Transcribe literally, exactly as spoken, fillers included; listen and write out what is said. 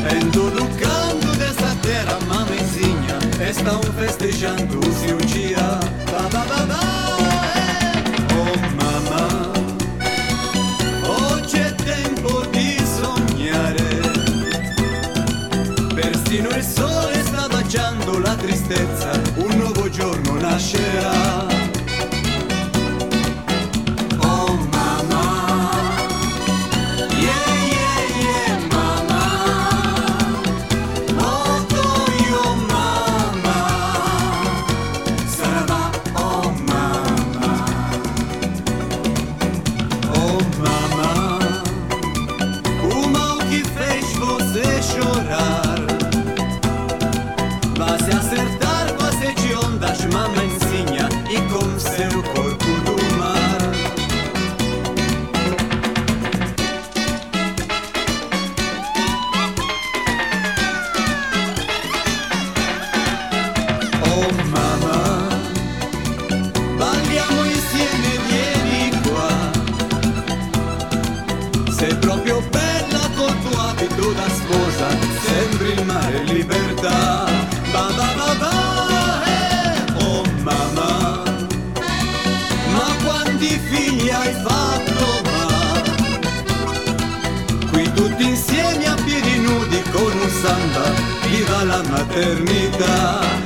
Endo no canto dessa terra, mamenzinha, estão festejando seu dia. Ba, ba, ba, ba, eh. Oh mamma, oggi è tempo di sognare. Persino il sole sta baciando la tristezza, un nuovo giorno nascerà. Sei proprio bella col tuo abito da sposa, sembri il mare in libertà. Ba ba ba ba, eh, oh mamma, ma quanti figli hai fatto, ma? Qui tutti insieme a piedi nudi con un samba, viva la maternità.